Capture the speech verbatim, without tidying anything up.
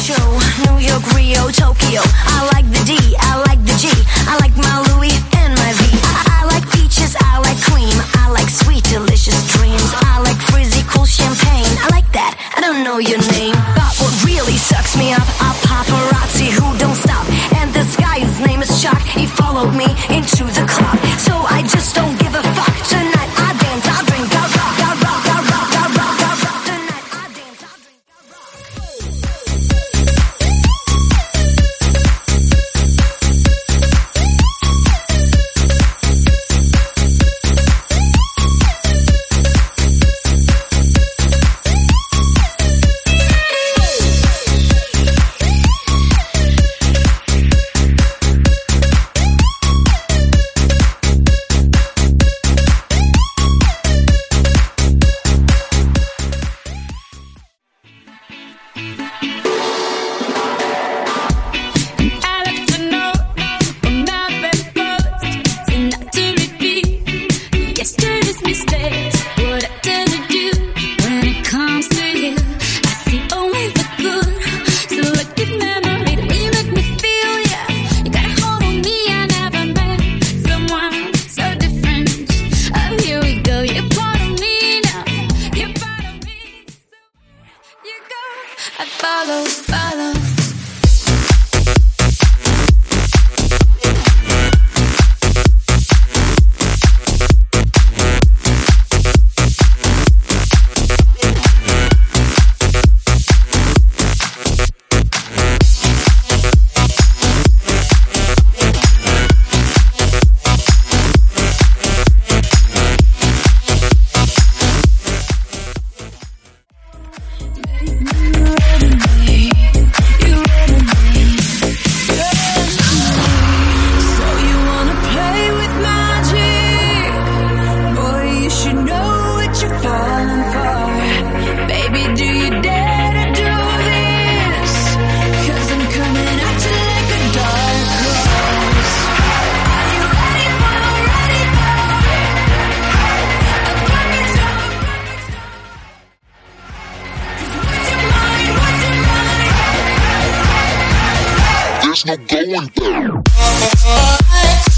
Show, New York, Rio, Tokyo. I like the D, I like the G. I like my Louis and my V. I, I like peaches, I like cream. I like sweet, delicious dreams. I like frizzy, cool champagne. I like that, I don't know your name. But what really sucks me up are paparazzi who don't stop. And this guy, his name is Chuck. He followed me into the club. So I just don't give a fuck. Tonight I dance, I drink, I rock, I rock, I rock, I rock, I rock. Tonight I dance, I drink, I follow, follow. No going there.